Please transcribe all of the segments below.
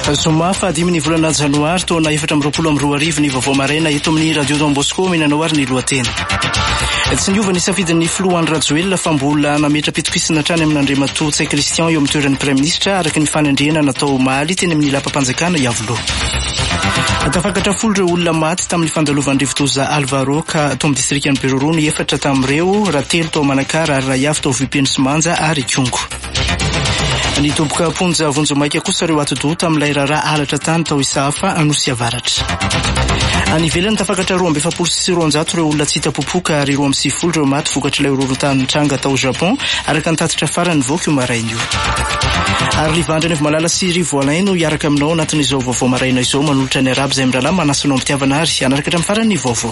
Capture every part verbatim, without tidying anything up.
Zoma fahadimy ny volana janoary taona efatra amby roapolo amby roa arivo ny vaovao maraina eto amin'ny radio Don Bosco minanao ary ny lohateny. Tsy niova ny safidin'ny Filoandro Rajoelina fa mbola nametra-pitokisana hatrany amin'Andriamatoa Tsay Christian eo amin'ny toeran'ny Praiministra araky ny fanendrena natao omaly teny amin'ny lapam-panjakana Iavoloha. Tafakatra folo ireo olona maty tamin'ny fandalovan'ny rivotoza Alvaro ka tao amin'ny distrikan'ny Beroro ny efatra tamin'ireo raha telo tao Manakara ary ray avy tao Vipeny Simanja ary Kongo. Ny tomboka ponja vonjomaika kosa ireo atidoha tamin'ilay raharaha alatra tany tao Isafa Anosy Avaratra. Any ivelany tafakatra roa amby efapolo sy roanjato ireo olona tsy hita popoka ary roa amby sivifolo ireo maty vokatr'ilay horohoron-tany Tranga tao Japon araka ny tatitra farany voky io maraina io. Ary livandreny avy malala sy rivo alaino iaraka aminao anatin'izao vaovao maraina izao manolotra ny arabo izay mirahalahy manasanao ampitiavana ary anaraka hatramin'ny farany vaovao.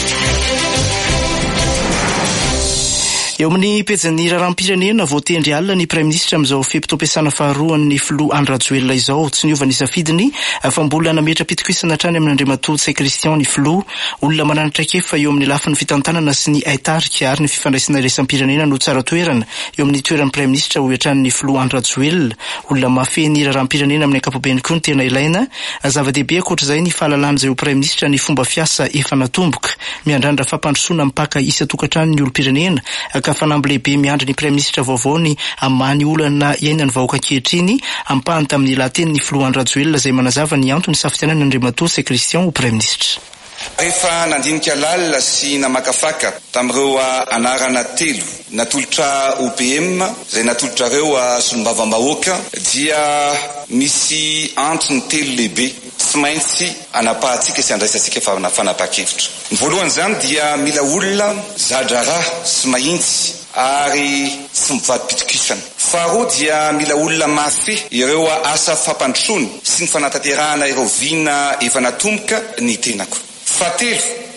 Eo amin'ny pejany raharam-pirenena voatendry alina ny Praiministra amin'izao fiam-pitom-piasana faharoan'ny Filoandro Rajoelina izao tsy niova ny safidiny fa mbola nametra-pitokisana hatrany amin'Andriamatoa Tsay Christian ny Filoha olona mananatra kefa eo amin'ny lafin'ny fitantanana sy ny aitarika ary ny fifandraisana iraisam-pirenena no tsara toerana eo amin'ny toeran'ny Praiministra ho iatran'ny Filoandro Rajoelina olona mafeny raharam-pirenena amin'ny ankapobeny koa ny tena ilaina zava-dehibe akoatr'izay ny fahalalana izay ho Praiministra ny fomba fiasa efa natomboka miandrandra fampandrosoana mipaka isa-tokantrano ny olom-pirenena ka fanamby lehibe miandry ny Praiministra vaovao ny amany olana iainany vahoaka ankehitriny ampahany tamin'ny lahateny ny Filoandro Rajoelina izay manazava ny antony safidianana Andriamatoa Tsay Christian ho Praiministra. Rehefa nandinika lalina sy namakafaka tamin'ireo anarana telo natolotra O P M izay natolotra ireo solombavambahoaka dia misy antony telo lehibe tsy maintsy anapahantsika sy andraisantsika fanapa-kevitra. Ny voalohany izany dia mila olona zadraraha sy mahintsy ary tsy mivadi-pitokisana. Faharoa dia mila olona mafy ireo asa fampandrosoana sy ny fanatanterahana ireo vina efa natomboka ny tenako. Fahatelo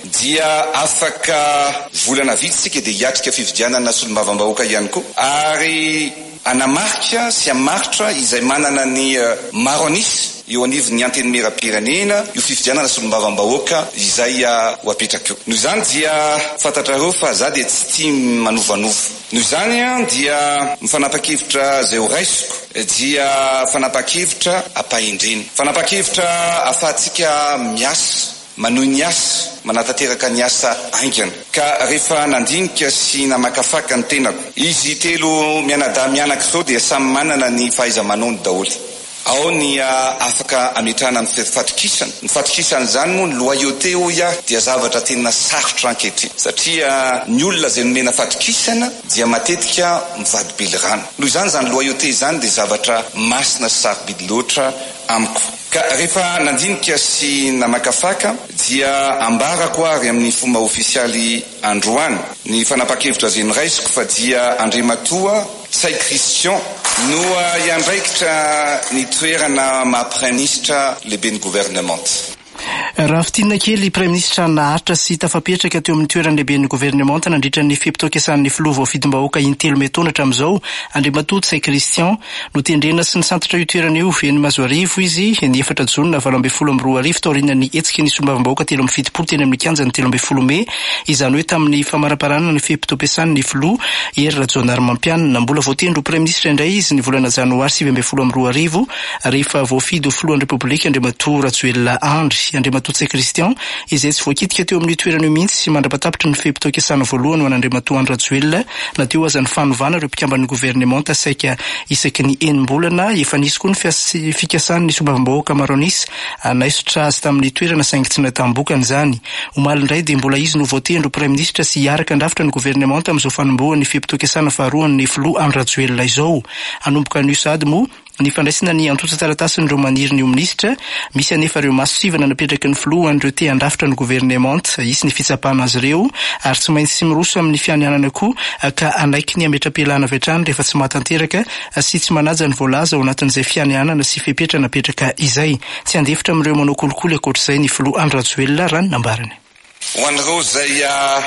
dia afaka volana vitsika dia hiatrika fividianana solombavambahoaka ihany koa ary anamarika sy amaritra izay manana ny maro anisy eo anivon'ny antenimieram-pirenena io fividianana solombavambahoaka izay ho apetraka eo. Noho izany dia fantatrareo fa za dia tsy tia manovanova. Noho izany dia mifanapa-kevitra izay ho raisiko dia fanapa-kevitra ampahendrena. Fanapa-kevitra ahafahantsika miasa manohy ny asa manatanteraka ny asa aingana ka rehefa nandinika sy namakafaka ny tenako izy telo mianadahy mianaka izao dia samy manana ny fahaiza-manony daholo. Ao ny afaka ametrahana ny fatokisana. Ny fatokisana izany moa ny loyauté hoy aho dia zavatra tena sarotra ankehitriny satria ny olona izay nomena fatokisana dia matetika mivadi-bely rano. Noho izany izany loyauté izany dia zavatra masina sy sarobidy loatra amiko. Ka rehefa nandinika sy namakafaka dia ambarako ary amin'ny fomba ofisialy androany ny fanapa-kevitra izay noraisiko fa dia Andriamatoa Tsay Christian no iandraikitra ny toerana maha-Praiministra lehibe ny gouvernemanta. Raha fitinana kely Praiministra naharitra sy tafapetraka teo amin'ny toerany lehibe ny gouvernemanta nandritra ny fiam-pitom-piasan'ny Filoha vaofidim-bahoaka intelo metona hatramin'izao Andriamatoa Tsay Christian no tendrena sy nisantatra io toerana io eny Mazoarivo izy ny efatra jona valo amby folo amby roa arivo taorian'ny hetsiky ny solombavambahoaka telo amby fitopolo teny amin'ny kianjany telo amby folo me izany hoe tamin'ny famaraparanana ny fiam-pitom-piasan'ny Filoha Hery Rajaonarimampianina mbola voatendry ho Praiministra indray izy ny volana janoary sivy amby folo amby roa arivo rehefa voafidy ho Filohan'ny Repoblika Andriamatoa Rajoelina Andry. Andriamatoa Tsay Christian izay tsy voakitika teo amin'ny toerana io mihitsy sy mandrapatapitra ny fiam-pitom-piasana voalohany ho an'Andriamatoa Andry Rajoelina na teo aza ny fanovana ireo mpikamban'ny gouvernemanta saika isaky ny enim-bolana efa nisy koa ny fikasan'ny solombavambahoaka maro anisy naisotra azy tamin'ny toerana saingy tsy natambokany izany. Omaly indray dia mbola izy no voatendry ho Praiministra sy hiaraka andrafitra ny gouvernemanta amin'izao fanombohan'ny fiam-pitom-piasana faharoan'ny Filoha Andry Rajoelina izao. Hanomboka an'io sady moa ny fandraisana ny antota taratasiny ireo maniry ny ministra misy anefa ireo masosivana napetraky ny Filoha an'ireo te andrafitra ny gouvernemanta isy ny fitsapahana azy ireo ary tsy maintsy sy miroso amin'ny fianianana koa ka anaiky ny ametra-pialana avy hatrany rehefa tsy mahatanteraka sy tsy manaja ny voalaza ao anatin'izay fianianana sy fepetra napetraka izay. Tsy andefitra amin'ireo manao kolikoly akoatr'izay ny Filoha Andry Rajoelina raha ny nambarany. Ho an'ireo izay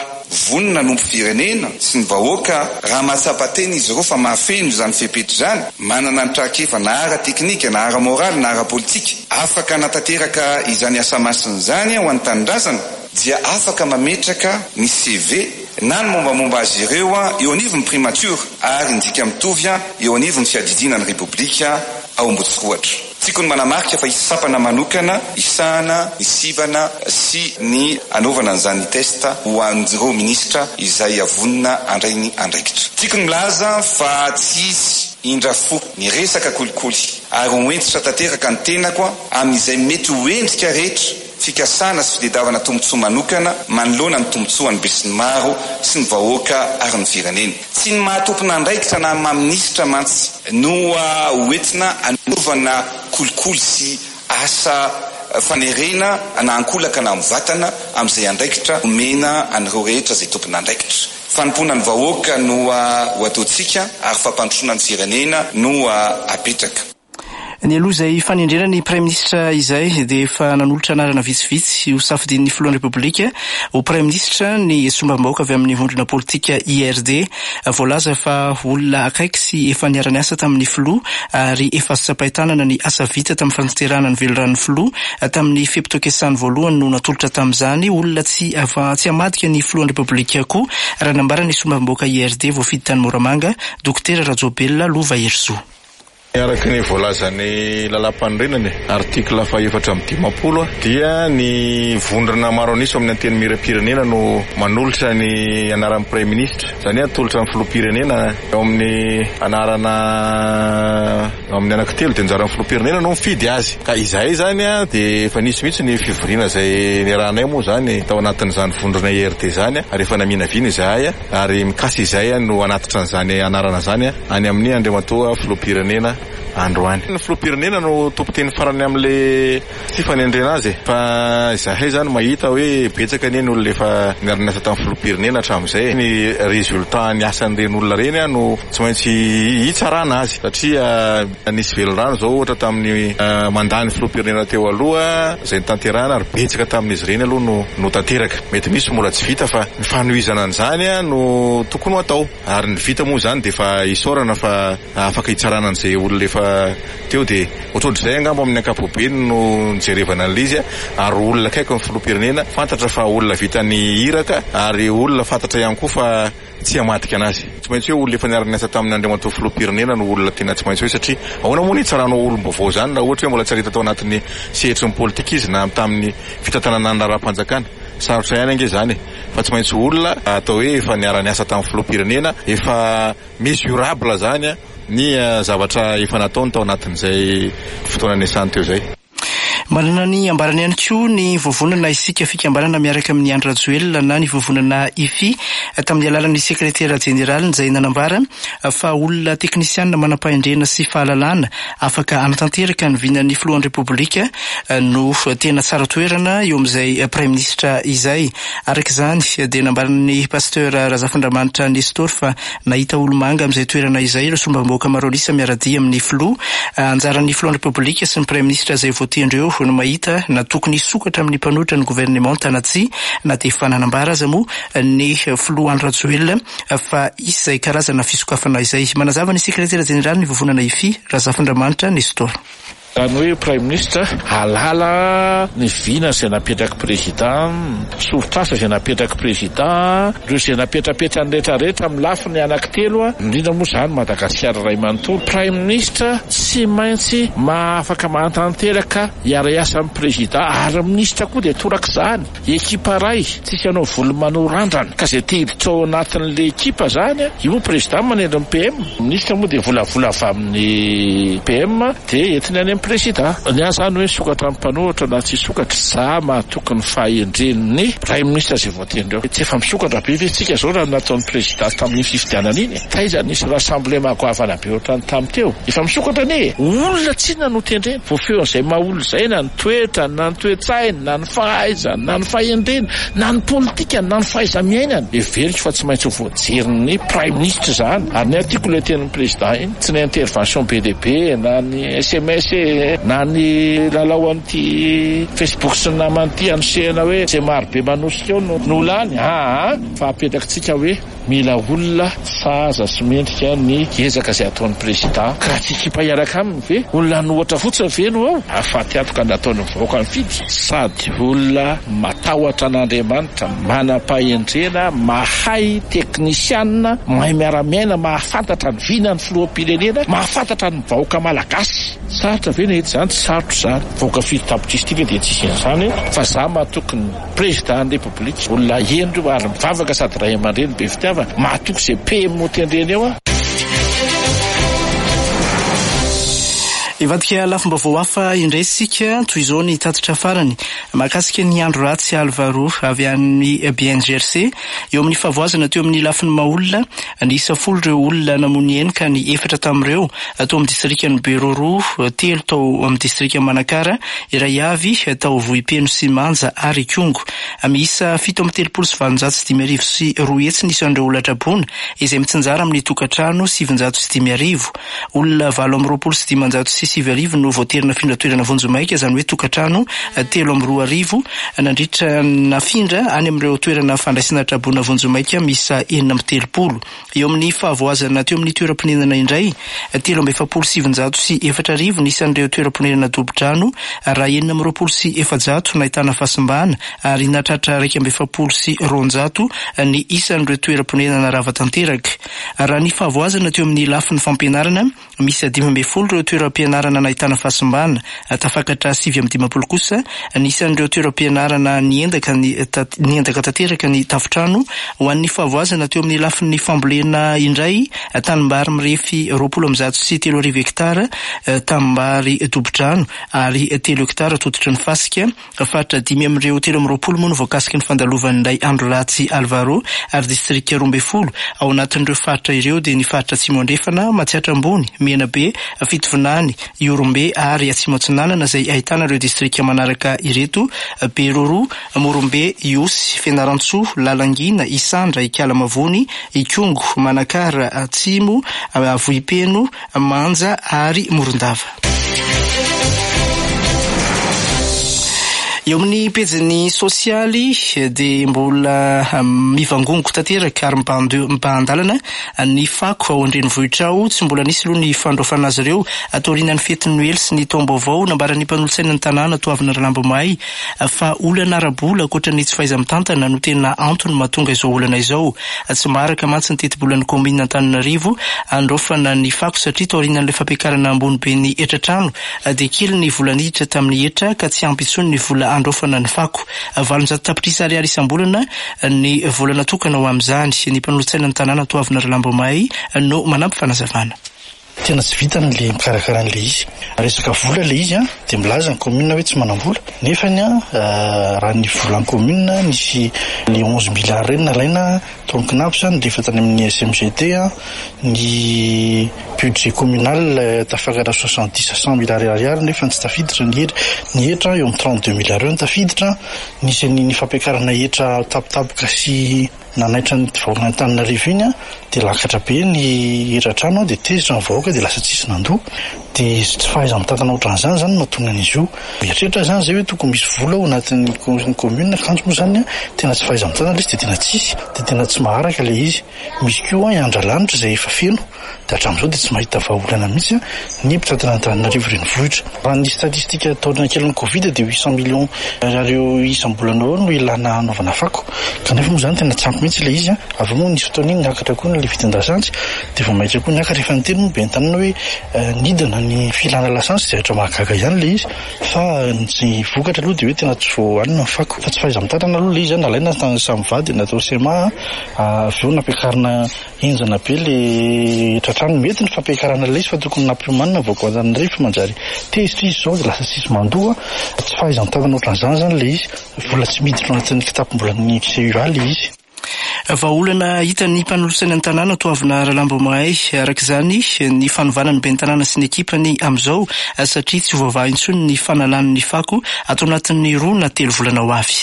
vonina nompo firenena sy ny vahoaka raha mahatsapa-teny izy ireo fa mahafeno izany fepetra izany manana ny trakefa na ara-teknika na ara-moraly na ara-politika afaka natanteraka izany asa masina izany ho an'ny tanindrazana dia afaka mametraka ny C V na ny mombamomba azy ireo a eo anivony primature ary ndika mitovy a eo anivony fiadidina ny repoblika ao Ambohitsiroatra. Tiako ny manamarika fa isapana manokana isahana ny sivana sy ny anaovana an'izany testa ho an'ireo ministra izay avonina andrainy andraikitra. Tiako ny milaza fa tsisy indrafo ny resaka kolikoly ary hoentitra tanteraka ny tenako amin'izay mety ho endrika rehetra fikasana sy fitadiavana tombotsoa manokana manoloana ny tombotsoa ny be sy ny maro sy ny vahoaka ary ny firenena. Tsy ny mahatompona andraikitra na maministra mantsy no hoentina anaovana kolikoly sy asa fanerena na ankolaka na mivatana amin'izay andraikitra omena an'ireo rehetra izay tompona andraikitra. Fanompoana ny vahoaka no ho ataontsika ary fampandrosoana ny firenena no apetraka. Ny aloha izay fanendrena ny Prime Ministre izay dia efa nanolotra anarana vitsivitsy ho safidin'ny filohan'ny Repoblika ho Prime Ministre ny sombam-bahoaka avy amin'ny vondrona politika I R D. Voalaza fa olona akaiky sy efa niara niasa tamin'ny filoha ary efa sapahitanana ny asa vita tamin'ny fanatanterahana ny veloran'ny filoha tamin'ny fiapitokesany voalohany no natolotra tamin'izany olona tsy ava tsy amadika ny filohan'ny Repoblika koa raha nambarany sombam-bahoaka I R D voafidy tany Moramanga Dokotera Rajobelona Lova Herzou. Araka ny voalazany lalam-panorenany artikla fa efatra amin'ny dimapolo dia ny vondrona maro aniso amin'ny anteny miram-pirenena no manolotra ny anaran'ny Prime Ministre. Zany atolotra amin'ny filoham-pirenena eo amin'ny anarana amin'ny anankitelo dia anjaran'ny filoham-pirenena no mifidy azy. Ka izay zany a dia efa nisy mihitsy ny fivoriana izay niarahanay moa zany tao anatin'izany vondrona I R D zany ary efa namina vina izahay ary mikasy izay no anatitra an'izany anarana zany any amin'ny andriamatoa filoham-pirenena androany. Ny filoham-pirenena no tompoteny farany amin'le tsy fanendrena azy fa izahay zany mahita hoe betsaka ny olona efa niara-niasa tamin'ny filoham-pirenena hatramin'izay ny résultat ny asan'ireny olona reny no tsy maintsy hitsarana azy satria nisy velorano zao ohatra tamin'ny mandany filoham-pirenena teo aloha izay nitanterahana ary betsaka tamin'izy ireny aloha no no tanteraka. Mety misy mbola tsy vita fa ny fanohizana an'izany no tokony ho atao ary ny vita moa zany dia fa isaorana fa afaka hitsarana an'izay olona efa teo dia ohatrohatr'izay angamba amin'ny ankapobeny no nijerevana an'ilay ary olona kaiky ny filoham-pirenena fantatra fa olona vita ny iraka ary olona fantatra ihany koa fa tsy amadika anazy. Tsy maintsy hoe olona efa niara-niasa tamin'ny andriamatoa filoham-pirenena no olona tena tsy maintsy hoe satria ahoana moa ny hitsaranao olom-baovao zany na ohatra hoe mbola tsy arita tao anatin'ny sehetry ny politika izy na tamin'ny fitantanana ny raharaham-panjakana. Sarotra ihany ange zany fa tsy maintsy olona atao hoe efa niara-niasa tamin'ny filoham-pirenena efa mesurable zany ny zavatra efa nataony tao anatin'izay fotoana niasany teo zay. Manana ny ambarany ihany koa ny vovonana isika fikambanana miaraka amin'ny Andry Rajoelina na ny vovonana I F I tamin'ny alalan'ny sekretera jeneraly izay nanambara fa olona teknisianina manam-pahendrena sy fahalalana afaka anatanteraka ny vinan'ny filohan'ny Repoblika no tena tsara toerana eo amin'izay Prime Ministre izay. Araka izany dia nambaran'ny pasteur Razafindramanitra Nestor fa nahita olomanga amin'izay toerana izay ireo sombam-bahoaka maro anisa miaradia amin'ny filoha anjaran'ny filohan'ny Repoblika sy ny Prime Ministre izay voatendreo no mahita na tokony sokatra amin'ny mpanohitra ny gouvernement tanatsy na dia efa nanambara aza moa ny filoha Andry Rajoelina fa izay karazana fisokafana izay. Manazava ny sekretera jeneraly ny vovonana I F I Razafindramanitra Nestor. Zany hoe Prime Ministre halala ny vina izay napetraky président, sorotrasa izay napetraky président, ireo izay napetrapetra ny rehetrarehetra amin'ny lafiny anankitelo a, indrindra moa izany Madagasikara iray manontolo. Prime Ministre tsy maintsy mahafaka mahatanteraka hiara-iasa amin'ny président ary ministra koa dia toraka izany. Ekipa ray tsisy anao volo-manorandrana ka izay tehiditra ao anatin'le ekipa zany io moa président manendry ny P M, ministra moa dia volavola avy amin'ny P M dia entiny any président. Ny azany hoe sokatra amin'ny mpanohitra na tsy sokatra za mahatokony fahendren'ny Prime Ministre izay voatendreo. Tsy efa misokatra be ve tsika zao raha nataon'ny président tamin'ny fifidianana iny. Taiza nisy rassemblement goavana be ohatrany tamin'ny teo. Efa misokatra ane. Olona tsy na no tendrena. Voafeo an'izay maha-olona izay na ny toetra, na ny toe-tsaina, na ny fahaizana, na ny fahendrena, na ny politika, na ny fahaiza-miainana. Everiko fa tsy maintsy voajeriny Prime Ministre zany. Ary ny artikole tenin'ny président iny tsy ny intervention B D P na ny S M S na ny lalao an'ity Facebook sy ny namany ity anosehana hoe izay marobe manosika eo no lany. Ah, fa apetraky tsika hoe mila olona saza sy mendrika ny ezaka izay ataon'ny president ka tsy kipa iaraka aminy ve olona no ohatra fotsiny ve no ao afaty atoka nataony mivoaka ny fidy sady olona matahotra an'Andriamanitra manam-pahendrena mahay teknisianina mahay miara-miaina mahafantatra ny vina ny filoham-pirenena mahafantatra ny vahoaka malagasy sarotra ve nahety zany tsy sarotra zany vahoaka fidy tapitristiny dia tsisy izany fa za mahatoky ny president ny repoblika olona endro ary mivavaka sady ray aman-dreny be fitiavana mahatoky izay P M tendreny eo a ivadika lafomba voahafa indray sika toy izao ny tatitra farany mahakasika ny andro ratsy Alvaro avy amin'ny B N G R C eo amin'ny favoazana teo amin'ny lafiny maolona ny isa folo ireo olona namony eny ka ny efatra tamin'ireo atao amin'ny distrikan'ny Beroro telo tao amin'ny distrika Manakara iray avy tao Vohipeno sy Manja ary Kongo miisa fito amin'ny telopolo sy valonjato sy dimy arivo sy roa hetsy ny isan'ireo olona traboana izay mitsinjara amin'ny tokantrano sivinjato sy dimy arivo olona valo amin'ny roapolo sy dimanjato sy sivy arivo no voaterina findra toerana vonjomaika izany hoe tokantrano telo amin'ny roa arivo nandritra nafindra any amin'ireo toerana fandraisana traboana vonjomaika miisa enina amin'ny telopolo eo amin'ny fahavoazana teo amin'ny toeram-ponenana indray telo amby efapolo sivinjato sy efatra arivo ny isan'ireo toeram-ponenana tobo-drano raha enina amin'ny roapolo sy efajato nahitana fahasimbahana ary natratra raika amby efapolo sy roanjato ny isan'ireo toeram-ponenana rava-tanteraka raha ny fahavoazana teo amin'ny lafiny fampianarana misy dimy amby folo ireo toeram-pianarana nahitana fahasimbahana tafakatra sivy amby dimapolo kosa ny isan'ireo toeram-pianarana niendaka ny niendaka tanteraka ny tafitrano ho an'ny fahavoazana teo amin'ny lafiny fambolena indray tanimbary mirefy roapolo amby zato sy telo arivo hektara tanimbary tobo-drano ary telo hektara tototry ny fasika fatra dimy amin'ireo telo amby roapolo moa no voakasiky ny fandalovan'indray andro ratsy Alvaro ary distrika roa amby folo ao anatin'ireo faritra ireo dia ny faritra Atsimo Andrefana Matsiatra Ambony Menabe Fitovinany Iorombe ary Atsimo Atsinanana izay ahitana ireo distrika manaraka ireto Beroro Morombe Iosy Fianarantsoa Lalangina Isandra Ikalamavony Ikongo Manakara Atsimo Vohipeno Manja ary Morondava. Eo amin'ny pejiny sosialy dia mbola mivangongo tanteraka ary mipandalana ny fako ao an-drenivohitra ao tsy mbola nisy aloha ny fandraofana azy ireo ataoriana ny fety Noely sy ny taom-baovao nambaran'ny mpanolotsaina ny tanàna toavina Ralambomahay fa olana arabola ankoatra ny tsy fahaiza-mitantana no tena antony mahatonga izao olana izao tsy maraka mantsy ny teti-bolan'ny komina Antananarivo andraofana ny fako satria taoriana n'ilay fampiakarana ambony be ny etratrano dia kely ny volaniditra tamin'ny etra ka tsy ampy intsony ny vola androfana ny fako valonjato tapitrisa ariary isam-bolana ny volana tokana ho amin'izany ny mpanolotsaina ny tanàna toavina Ralambomahay no manampy fanazavana. Tena tsy vitany le mikarakara an'le izy resaka vola le izy a dia milaza ny komina hoe tsy manam-vola nefany a raha ny volan'ny komina nisy le onze milliards reny nalaina tonkinapo zany rehefa tany amin'ny S M G T a ny budget communal tafakatra soixante-dix à cent milliards ariary nefa tsy tafiditra ny etra ny etra eo amin'ny trente-deux milliards eo ny tafiditra nisy ny fampiakarana etra tapotapoka sy nanaitra ny vorona Antananarivo iny a dia lakatra be ny etratrano dia tezitra ny vahoaka dia lasa tsisy nandoa dia tsy fahaiza-mitantana ohatran'izany zany mahatonga an'izy io mieritreritra zany zay hoe tokony misy vola ao anatin'ny commune kanjo moa zany a tena tsy fahaiza-mitantana le izy dia tena tsisy dia tena tsy maharaka le izy misy koa a andra-lanitra izay efa feno dia hatramin'izao dia tsy mahita vahaolana mihitsy a ny mpitantana Antananarivo renivohitra raha ny statistika taorina kelin'ny Covid dia huit cent millions ireo isam-bolana eo no ilana anaovana fako kanefa moa zany tena tsy ampy mihitsy le izy a avy moa nisy fotoana iny niakatra koa le vitin-dasantsy dia vao mahitra koa niakatra efa niteny moa be ny-tanana hoe nidina ny filana lasansy dia hatra mahagaga ihany le izy fa ny vokatra aloha dia hoe tena tsy voanina ny fako fa tsy fahaiza-mitantana aloha le izy a nalaina samy vady natao sema avy eo nampiakarina enjana be le tratrano mety ny fampiakarana le izy fa tokony nampiomanina vaoko Antananarivo manjary tezitra izy zao dia lasa tsisy mandoa tsy fahaiza-mitantana ohatran'izany zany le izy vola tsy miditra anatin'ny kitapom-bolan'ny C U A le izy. Vahaolana hitan'ny mpanolotsaina ny tanàna toavina Ralambomahay araka izany ny fanovana ny ben'ny tanàna sy ny ekipany amin'izao satria tsy ho vavaha intsony ny fanalany ny fako atao anatin'ny roa na telo volana ho avy.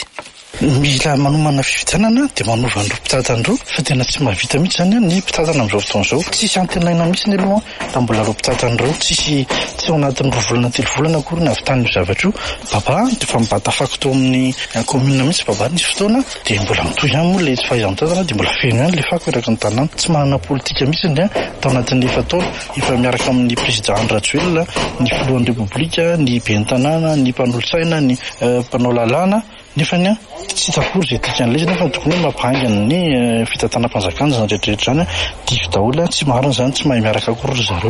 mila manomana fividianana dia manova andro mpitadandro fa tena tsy mahavita mihitsy zany ny mpitadana amin'izao fotoan'izao. Tsisy antenaina mihitsy ny aloha raha mbola ro mpitadandro tsisy tsy ao anatin'ny roa volana telo volana akory na avitan'io zavatra io. Baba dia fa mibata fako tao amin'ny komina mihitsy baba nisy fotoana dia mbola mitohy ihany moa ilay tsy fahaizan-mitadana dia mbola feno ihany ilay fako eraky ny tanàna. Tsy manana politika mihitsy ny tao anatin'ny efa taona efa miaraka amin'ny président Rajoelina, ny filohan'ny repoblika, ny ben'ny tanàna, ny mpanolo-tsaina, ny mpanao lalàna nefa ny tsy takory zay tika an'ilay izy nefa tokony hoe mampahangana ny fitantanam-panjakana zany rehetrarehetra zany divy daholo tsy marina zany tsy mahay miaraka akory zareo.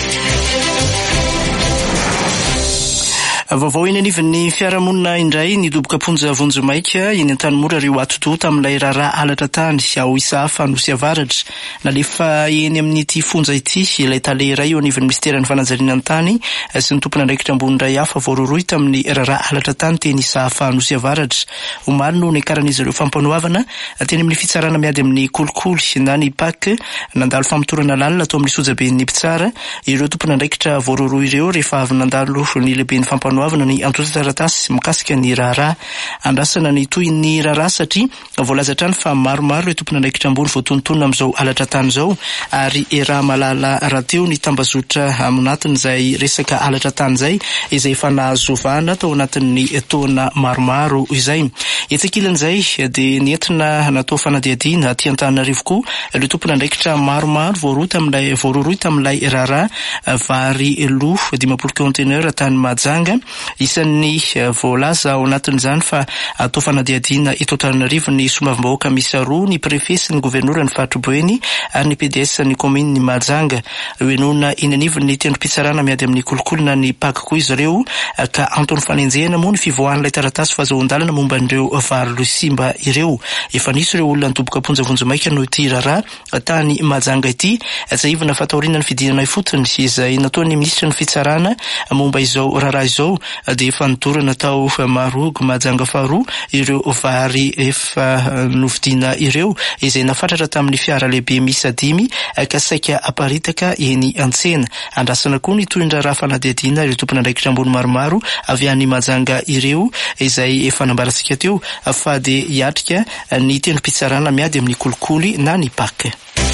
Vaovao eny anivon'ny fiarahamonina indray nidoboka ponja vonjomaika eny an-tanimora ireo atodo tamin'ilay raharaha alatra tany ao Isahafa Nosy Avaratra. Nalefa eny amin'ity fonja ity ilay tale iray eo anivon'ny ministeran'ny fanajariana ny tany sy ny tompona andraikitra ambony iray hafa voaroroy tamin'ny raharaha alatra tany teny Isahafa Nosy Avaratra. Omaly no nikaran'izy ireo fampanoavana teny amin'ny fitsarana miady amin'ny kolikoly na ny pak nandalo famatorana lalina atao amin'ny sojaben'ny mpitsara ireo tompona andraikitra voaroroy ireo rehefa avy nandalo ny lehiben'ny fampanoavana avana ny antota taratasy mikasika ny raharaha andrasana ny toy ny raharaha satria voalaza trany fa maromaro ireo tompona andraikitra ambony voatontonona amin'izao alatra tany izao ary raha malala rahateo ny tambazotra aminatin'izay resaka alatra tany izay izay efa nahazovana tao anatin'ny taona maromaro izay. Etsakilan'izay dia nentina natao fanadihadiana aty Antananarivo koa ireo tompona andraikitra maromaro voaroroy tamin'ilay voaroroy tamin'ilay raharaha vary loha dimampolo conteneur tany Mahajanga. Isan'ny voalaza ao anatin'izany fa atao fanadihadiana eto Antananarivo ny somavim-bahoaka miisa roa ny prefet sy ny gouverneur ny Fatroboeny ary ny P D S ny commune ny Mahajanga. Hoenona eny anivon'ny tendrom-pitsarana miady amin'ny kolokolona ny pak koa izy ireo ka antony fanenjehana moa ny fivoahan'ilay taratasy fahazoan-dalana momba an'ireo vary lo simba ireo. Efa nisy ireo olona nidoboka ponja vonjomaika no ity raharaha tany Mahajanga ity azaivana fataoriana ny fidinana fotony izay nataon'ny ministra ny fitsarana momba izao raharaha izao dia efa nidorana tao Marogo Mahajanga faharoa ireo vary efa novidiana ireo izay nafatratra tamin'ny fiara lehibe miisa dimy ka saika aparitaka eny an-tsena. Andrasana koa ny tohin-draharaha fanadihadiana ireo tompona andraikitra ambony maromaro avy any Mahajanga ireo izay efa nambarantsika teo fa dia hiatrika ny tendrom-pitsarana miady amin'ny kolikoly na ny pak.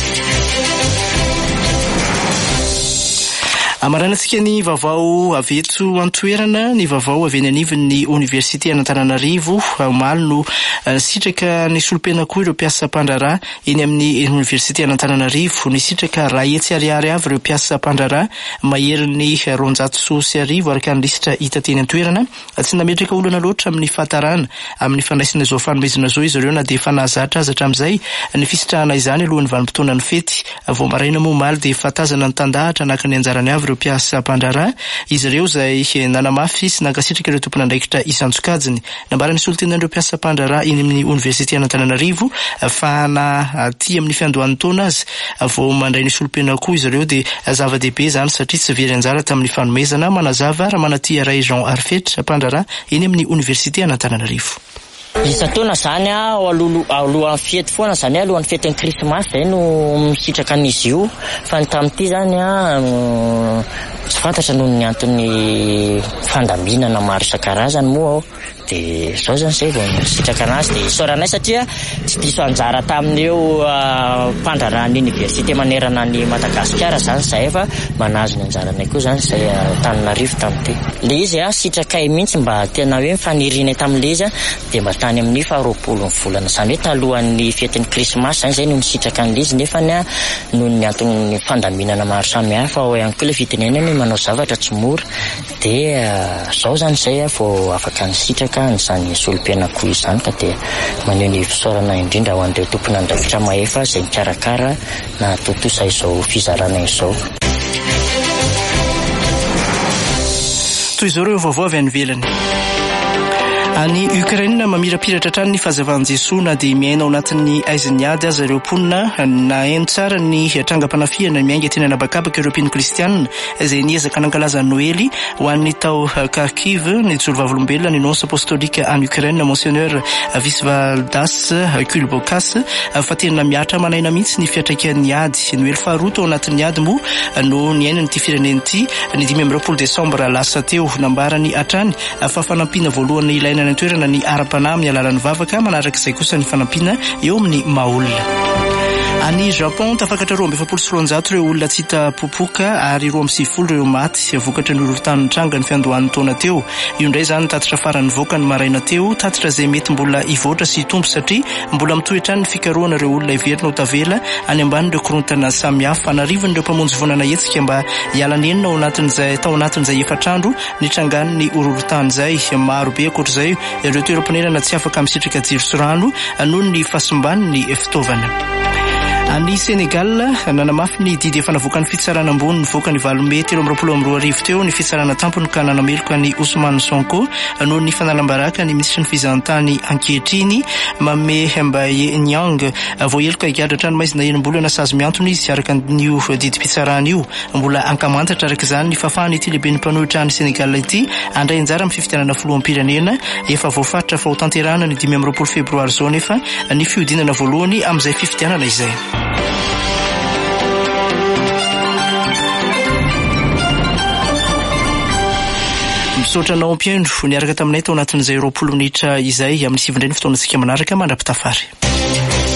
Amaranantsika ny vaovao avy eto an-toerana, ny vaovao avy eny anivon'ny Université Antananarivo omaly no sitraka ny solopena koa ireo mpiasa mpandraraha eny amin'ny Université Antananarivo. Ny sitraka raha etsy ariary avy ireo mpiasa mpandraraha maherin'ny roanjato sy arivo araka ny lisitra hita teny an-toerana. Tsy nametraka olana loatra amin'ny fahatarana amin'ny fandraisana izao fanomezana izao izy ireo na dia efa nahazatra azy hatramin'izay ny fisitrahana izany alohan'ny vanim-potoana ny fety. Vao maraina moa omaly dia efa tazana ny tandahatra naka ny anjarany avy ireo mpiasa mpandraraha izy ireo izay nanamafy sy nankasitraka ireo tompona andraikitra isan-tsokajiny. Nambarany solotenan'ireo mpiasa mpandraraha eny amin'ny Université Antananarivo fa na aty amin'ny fiandohan'ny taona azy vao mandray ny solopena koa izy ireo dia zava-dehibe zany satria tsy very anjara tamin'ny fanomezana manazava raha manaty Ray Jean Arfetra mpandraraha eny amin'ny Université Antananarivo. Isa-taona zany alohan'ny fety foana zany alohan'ny fetin'ny krismasy zay no misitraka an'izy io fa ny tamin'ity zany tsy fantatra noho ny antony fandaminana maro isan-karazany moa ao dia izao zany zay vao misitraka anazy dia isaoranay satria tsy diso anjara tamin'eo mpandrarahan'ny université manerana ny Madagasikara zany zay efa manazo ny anjaranay koa zany zay Antananarivo tamin'ity. Le izy a sitrakay mihitsy mba tena hoe mifaniriana tamin'le izy dia mba tany amin'ny faharoapolo ny volana zany hoe talohan'ny fetin'ny krismasy zany zay no nisitraka an'le izy nefa ny noho ny antony fandaminana maro samihafa ao ihany koa le fitinenany manao zavatra tsy mora dia izao zany zay vao afaka nisitraka n'izany solompianako izany ka dia maneho ny fisaorana indrindra ho an'ireo tompona andraikitra mahefa izay mikarakara na totosa izao fizarana izao. Toy izao ireo vaovao avy any ivelany. Any Ukraine mamirapiratra trany ny fahazavan'i Jesoa na dia miaina ao anatin'ny aiziny ady aza ireo mponina na haino tsara ny trangam-panafiana miainga teny anabakabaka ireo mpino kristianina izay niezaka nankalaza Noely ho an'ny tao Kharkiv. Ny jorovavilombelona ny nonce apostolika any Ukraine monseigneur Visvaldas Kulbokas fa tena miatra manaina mihitsy ny fiatraikan'ny ady. Noely faharoa tao anatin'ny ady moa no niaina n'ity fireneny ity ny dimy amby roapolo desambra lasa teo nambarany hatrany fa fanampiana voalohany ilaina eny an-toerana ny ara-panahy amin'ny alalan'ny vavaka, manarak'izay kosa ny fanampiana eo amin'ny maha-olona. Any Japon tafakatra roa amby efapolo sy roanjato ireo olona tsy hita popoka ary roa amby sivifolo ireo maty vokatra ny horohoron-tany nitranga ny fiandohan'ny taona teo. Io indray zany tatitra farany voaka ny maraina teo, tatitra izay mety mbola hivoatra sy hitombo satria mbola mitoetra ny fikarohana ireo olona iverina ho tavela any ambanin'ireo korontana samihafa. Anarivon'ireo mpamonjy vonana hetsika mba hialanenina ao anatin'izay tao anatin'izay efatrandro nitrangan'ny horohoron-tany izay. Maro be ankoatr'izay ireo toeram-ponenana tsy afaka misitraka jiro sy rano noho ny fahasimban'ny fitaovana. Any Senegal nanamafy ny didy efa navoaka ny fitsarana ambony nivoaka ny valo may telo amby roapolo amby roa arivo teo ny fitsarana tampony ka nanameloka ny Ousmane Sonko noho ny fanalambaraka ny ministry ny fizahantany ankehitriny Mame Mbaye Niang voaheloka higadra ny maizina enim-bola na sazy miantona izy araka n'io didim-pitsarana io. Mbola ankamantatra araka izany ny fafahany ity lehibe ny mpanohitra ny Senegal ity andray anjara amin'ny fifidianana filoham-pirenena efa voafaritra fa ho tanterahana ny dimy amby roapolo febroary zao nefa ny fiodinana voalohany amin'izay fifidianana izay. Misaotra anao ampiaindro niaraka taminay tao anatin'izay roapolo minitra izay amin'ny sivindray ny fotoanantsika manaraka mandrapitafary.